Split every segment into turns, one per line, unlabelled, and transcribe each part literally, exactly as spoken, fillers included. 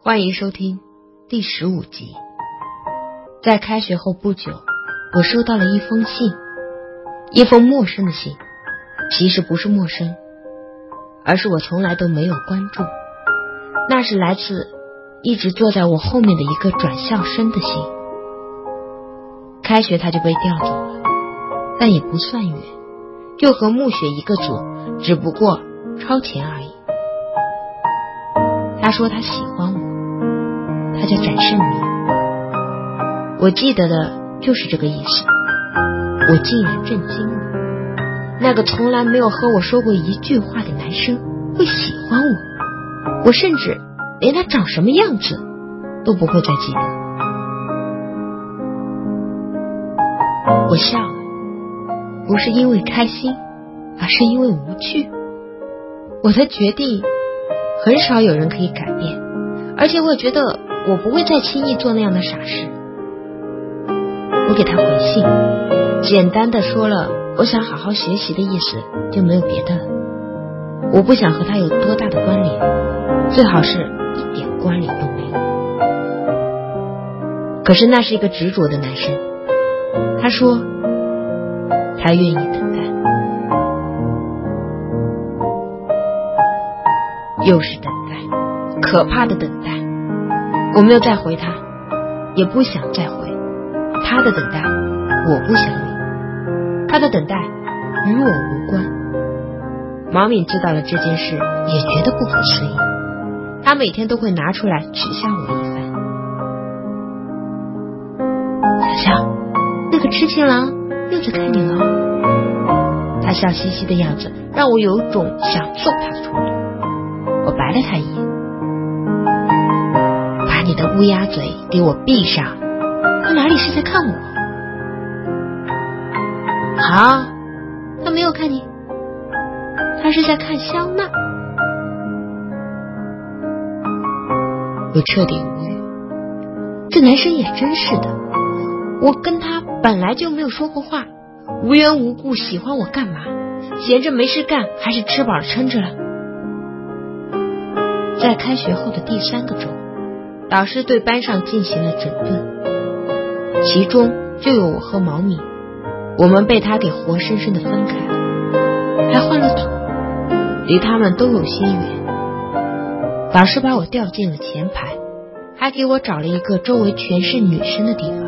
欢迎收听第十五集。在开学后不久，我收到了一封信，一封陌生的信。其实不是陌生，而是我从来都没有关注。那是来自一直坐在我后面的一个转校生的信。开学他就被调走了，但也不算远，就和暮雪一个组，只不过超前而已。他说他喜欢我，他叫展胜明。我记得的就是这个意思。我竟然震惊了，那个从来没有和我说过一句话的男生会喜欢我，我甚至连他长什么样子都不会再记得。我笑了，不是因为开心，而是因为无趣。我的决定很少有人可以改变，而且我也觉得我不会再轻易做那样的傻事。我给他回信，简单的说了我想好好学习的意思，就没有别的了。我不想和他有多大的关联，最好是一点关联都没有。可是那是一个执着的男生，他说他愿意等待。又是等待，可怕的等待。我没有再回他，也不想再回。他的等待我不想理，他的等待与我无关。毛敏知道了这件事，也觉得不可思议，他每天都会拿出来取笑我一番。小小，那个痴情郎又在看你了。他笑嘻嘻的样子让我有种想揍他的冲动。我白了他一眼，把你的乌鸦嘴给我闭上，他哪里是在看我？好，他没有看你，他是在看肖娜。我彻底无语，这男生也真是的，我跟他本来就没有说过话，无缘无故喜欢我干嘛？闲着没事干，还是吃饱了撑着了？在开学后的第三个周，导师对班上进行了整顿，其中就有我和毛米，我们被他给活生生的分开了，还换了组，离他们都有些远。导师把我调进了前排，还给我找了一个周围全是女生的地方。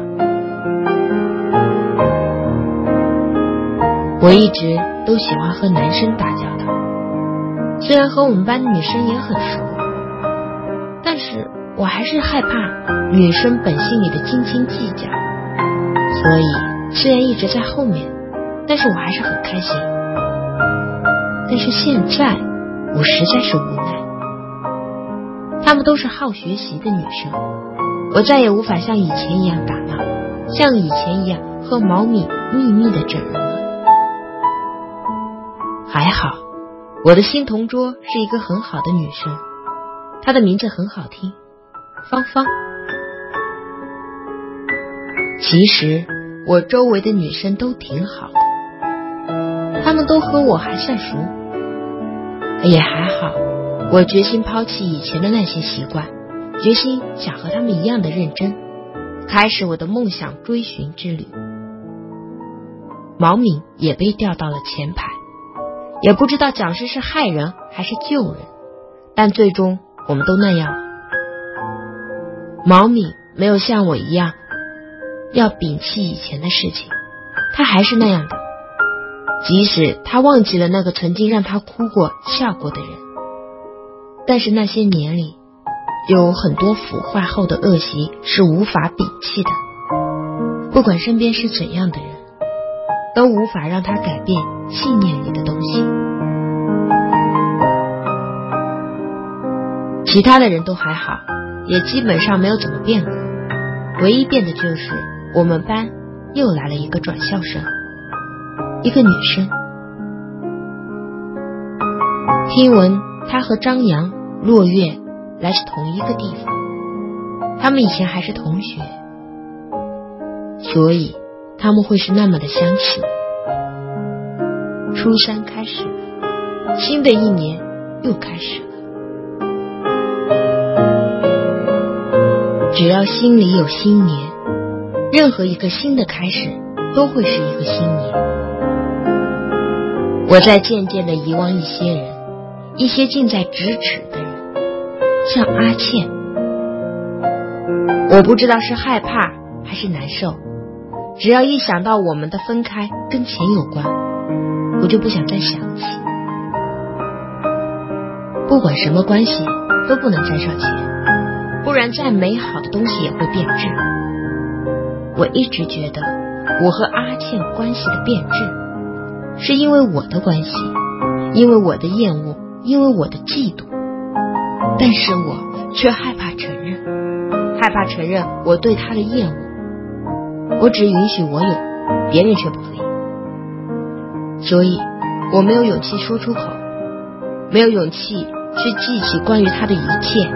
我一直都喜欢和男生打交道，虽然和我们班的女生也很熟，但是我还是害怕女生本性里的斤斤计较，所以虽然一直在后面，但是我还是很开心。但是现在我实在是无奈，她们都是好学习的女生，我再也无法像以前一样打闹，像以前一样和毛米秘密的整容了。还好我的新同桌是一个很好的女生，她的名字很好听，芳芳。其实我周围的女生都挺好的，她们都和我还算熟，也还好。我决心抛弃以前的那些习惯，决心想和她们一样的认真，开始我的梦想追寻之旅。毛敏也被调到了前排，也不知道讲师是害人还是救人，但最终我们都那样了。毛敏没有像我一样要摒弃以前的事情，他还是那样的，即使他忘记了那个曾经让他哭过笑过的人，但是那些年里有很多腐坏后的恶习是无法摒弃的，不管身边是怎样的人，都无法让他改变信念里的东西。其他的人都还好，也基本上没有怎么变过，唯一变的就是我们班又来了一个转校生，一个女生。听闻她和张扬、落月来自同一个地方，他们以前还是同学，所以他们会是那么的相似。初三开始了，新的一年又开始了。 只要心里有新年，任何一个新的开始都会是一个新年。我在渐渐地遗忘一些人，一些近在咫尺的人，像阿倩。我不知道是害怕还是难受，只要一想到我们的分开跟钱有关，我就不想再想起。不管什么关系都不能沾上钱，不然再美好的东西也会变质。我一直觉得我和阿倩关系的变质是因为我的关系，因为我的厌恶，因为我的嫉妒，但是我却害怕承认，害怕承认我对他的厌恶。我只允许我有，别人却不可以，所以我没有勇气说出口，没有勇气去记起关于他的一切。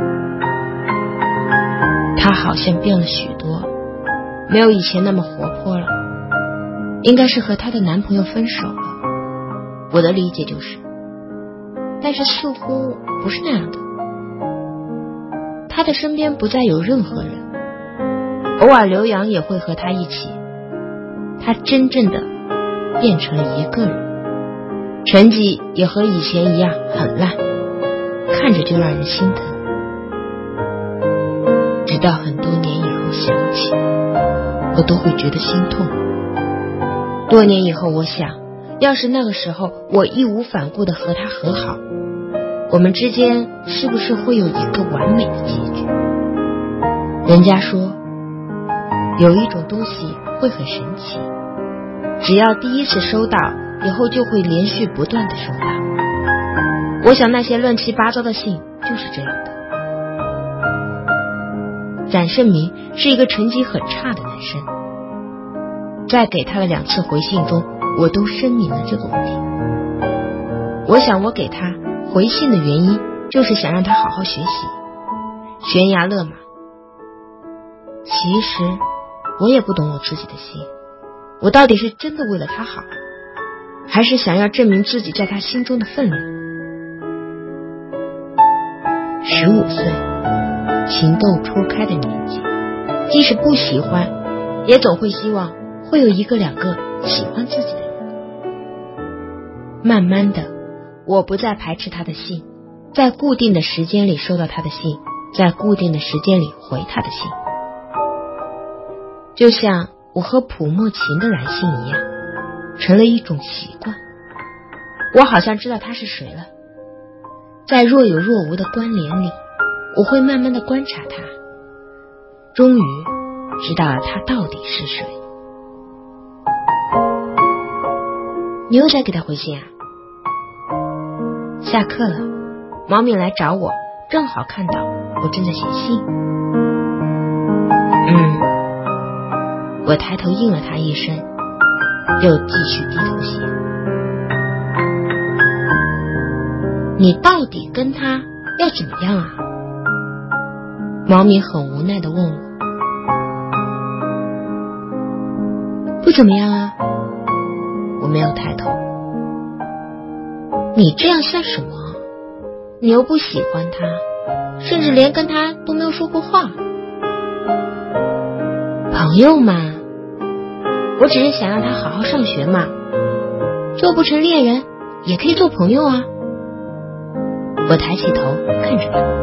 他好像变了许多，没有以前那么活泼了，应该是和她的男朋友分手了。我的理解就是，但是似乎不是那样的。她的身边不再有任何人，偶尔刘洋也会和她一起。她真正的变成了一个人，成绩也和以前一样很烂，看着就让人心疼。直到很多年以后想起，我都会觉得心痛。多年以后我想，要是那个时候我义无反顾地和他和好，我们之间是不是会有一个完美的结局？人家说有一种东西会很神奇，只要第一次收到，以后就会连续不断地收到。我想那些乱七八糟的信就是这样的。展胜明是一个成绩很差的男生，在给他的两次回信中，我都声明了这个问题。我想我给他回信的原因，就是想让他好好学习，悬崖勒马。其实我也不懂我自己的心，我到底是真的为了他好，还是想要证明自己在他心中的分量？十五岁，情窦初开的年纪，即使不喜欢，也总会希望会有一个两个喜欢自己的人。慢慢的，我不再排斥他的信，在固定的时间里收到他的信，在固定的时间里回他的信，就像我和朴墨琴的来信一样，成了一种习惯。我好像知道他是谁了，在若有若无的关联里，我会慢慢的观察他，终于知道了他到底是谁。你又在给他回信啊？下课了，毛敏来找我，正好看到我正在写信。嗯，我抬头应了他一声，又继续低头写。你到底跟他要怎么样啊？毛敏很无奈地问我。不怎么样啊，我没有抬头。你这样算什么？你又不喜欢他，甚至连跟他都没有说过话。朋友嘛，我只是想让他好好上学嘛，做不成恋人也可以做朋友啊。我抬起头看着他。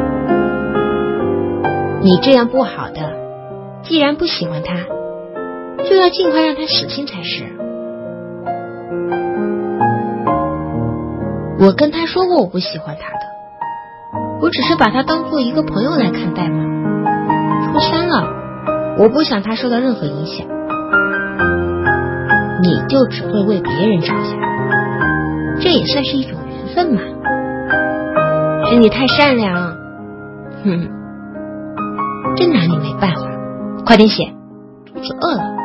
你这样不好的，既然不喜欢他，就要尽快让他死心才是。我跟他说过我不喜欢他的，我只是把他当做一个朋友来看待嘛。初三了，我不想他受到任何影响。你就只会为别人着想，这也算是一种缘分嘛。是你太善良，哼，真拿你没办法。快点写，肚子饿了。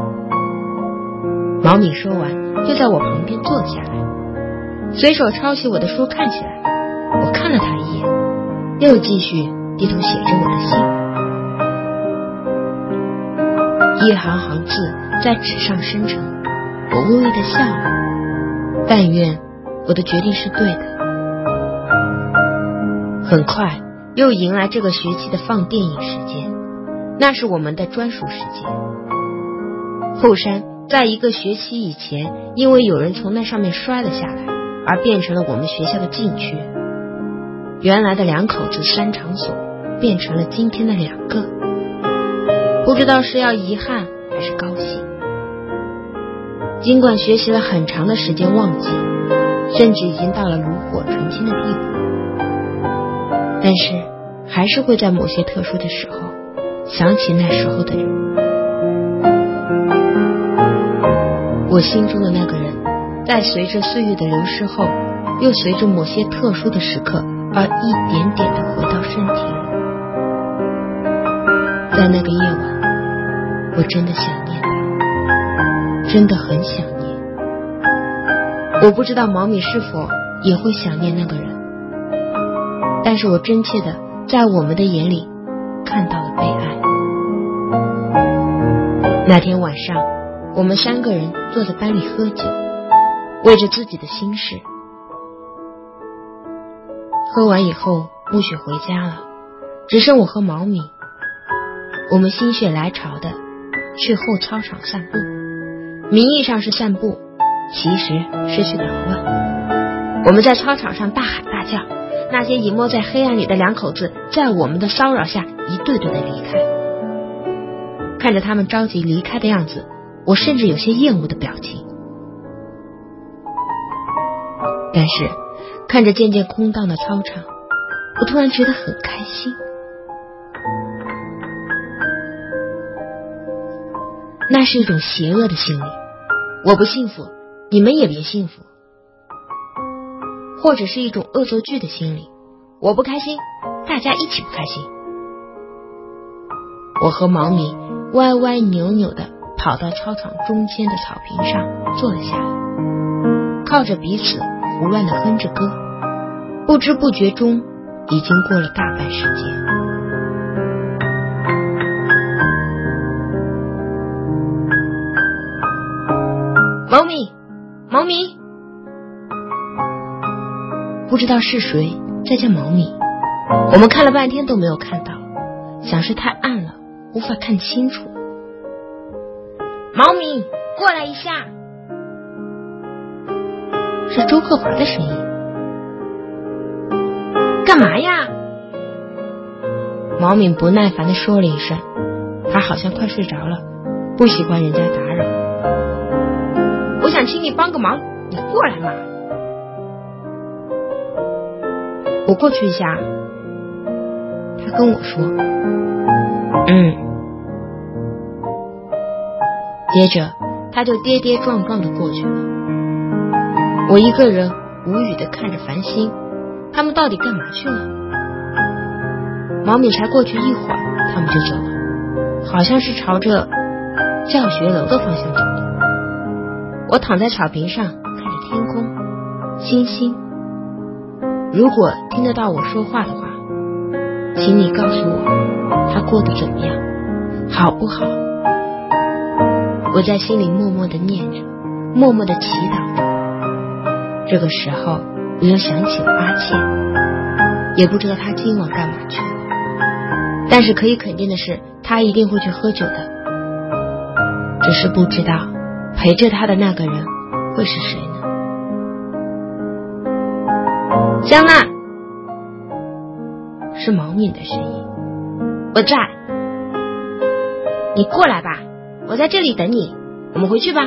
毛敏说完，就在我旁边坐下来，随手抄起我的书看起来。我看了他一眼，又继续低头写着我的信。一行行字在纸上生成，我微微的笑了。但愿我的决定是对的。很快， 又迎来这个学期的放电影时间，那是我们的专属时间。后山在一个学期以前，因为有人从那上面摔了下来，而变成了我们学校的禁区。原来的两口子三场所变成了今天的两个，不知道是要遗憾还是高兴。尽管学习了很长的时间忘记，甚至已经到了炉火纯青的地步，但是还是会在某些特殊的时候想起那时候的人。我心中的那个人，在随着岁月的流逝后，又随着某些特殊的时刻而一点点地回到身体里。在那个夜晚，我真的想念他，真的很想念。我不知道毛米是否也会想念那个人，但是我真切的在我们的眼里看到了悲哀。那天晚上，我们三个人坐在班里喝酒，为着自己的心事。喝完以后，沐雪回家了，只剩我和毛米。我们心血来潮的去后操场散步，名义上是散步，其实是去捣乱。我们在操场上大喊大叫，那些隐没在黑暗里的两口子在我们的骚扰下一对对的离开。看着他们着急离开的样子，我甚至有些厌恶的表情。但是看着渐渐空荡的操场，我突然觉得很开心。那是一种邪恶的心理，我不幸福，你们也别幸福。或者是一种恶作剧的心理，我不开心，大家一起不开心。我和毛米歪歪扭扭的跑到操场中间的草坪上坐了下来，靠着彼此胡乱的哼着歌，不知不觉中已经过了大半时间。毛米，毛米，不知道是谁在叫毛米，我们看了半天都没有看到，想是太暗了，无法看清楚。毛米，过来一下！是周克华的声音。干嘛呀？毛米不耐烦地说了一声，他好像快睡着了，不喜欢人家打扰。我想请你帮个忙，你过来嘛。我过去一下。他跟我说，嗯。接着他就跌跌撞撞地过去了。我一个人无语地看着繁星，他们到底干嘛去了？毛米才过去一会儿，他们就走了，好像是朝着教学楼的方向走的。我躺在草坪上看着天空星星，如果听得到我说话的话，请你告诉我他过得怎么样，好不好？我在心里默默地念着，默默地祈祷着。这个时候我又想起了阿倩，也不知道他今晚干嘛去了，但是可以肯定的是他一定会去喝酒的，只是不知道陪着他的那个人会是谁呢？香娜，是毛敏的声音。我在，你过来吧，我在这里等你，我们回去吧。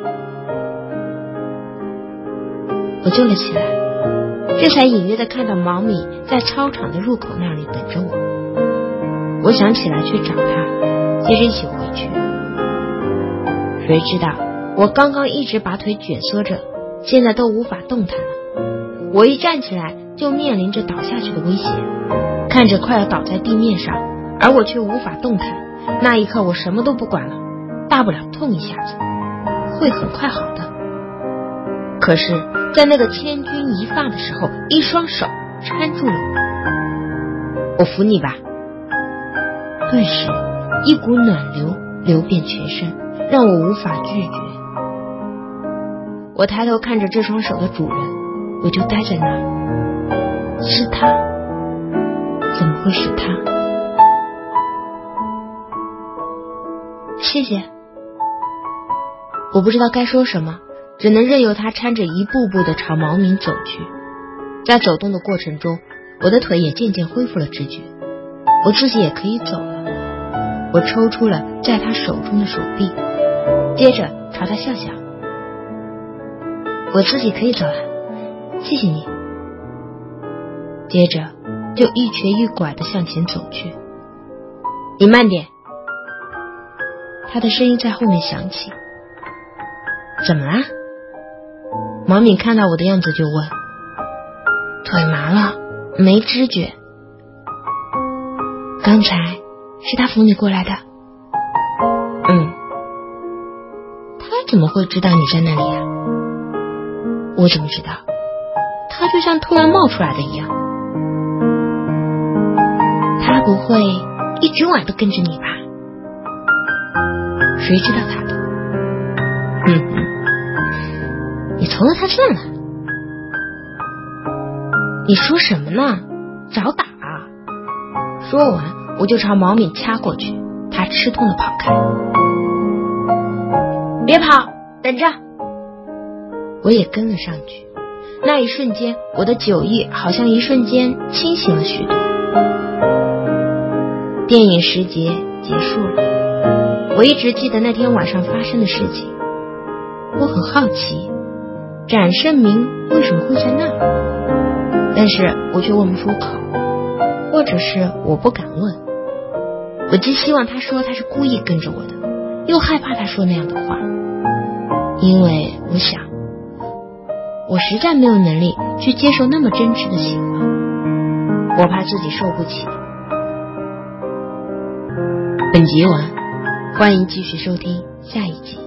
我救了起来，这才隐约的看到毛米在操场的入口那里等着我。我想起来去找他，接着一起回去。谁知道我刚刚一直把腿卷缩着，现在都无法动弹了。我一站起来就面临着倒下去的危险，看着快要倒在地面上，而我却无法动弹。那一刻我什么都不管了，大不了痛一下子，会很快好的。可是在那个千钧一发的时候，一双手搀住了我。我扶你吧。顿时一股暖流流遍全身，让我无法拒绝。我抬头看着这双手的主人，我就呆在那儿。是他？怎么会会是他。谢谢。我不知道该说什么，只能任由他搀着一步步地朝毛敏走去。在走动的过程中，我的腿也渐渐恢复了知觉，我自己也可以走了。我抽出了在他手中的手臂，接着朝他笑笑。我自己可以走了，谢谢你。接着就一瘸一拐地向前走去。你慢点。他的声音在后面响起。怎么啦？毛敏看到我的样子就问。腿麻了，没知觉。刚才是他扶你过来的？嗯。他怎么会知道你在那里呀？我怎么知道？他就像突然冒出来的一样。他不会一整晚都跟着你吧？谁知道他的？嗯嗯，你从了他算了。你说什么呢？找打啊！说完我就朝毛敏掐过去，他吃痛地跑开。别跑，等着！我也跟了上去。那一瞬间，我的酒意好像一瞬间清醒了许多。电影时节结束了，我一直记得那天晚上发生的事情。我很好奇，展胜明为什么会在那儿，但是我却问不出口，或者是我不敢问。我既希望他说他是故意跟着我的，又害怕他说那样的话，因为我想我实在没有能力去接受那么真挚的喜欢，我怕自己受不起。本集完，欢迎继续收听下一集。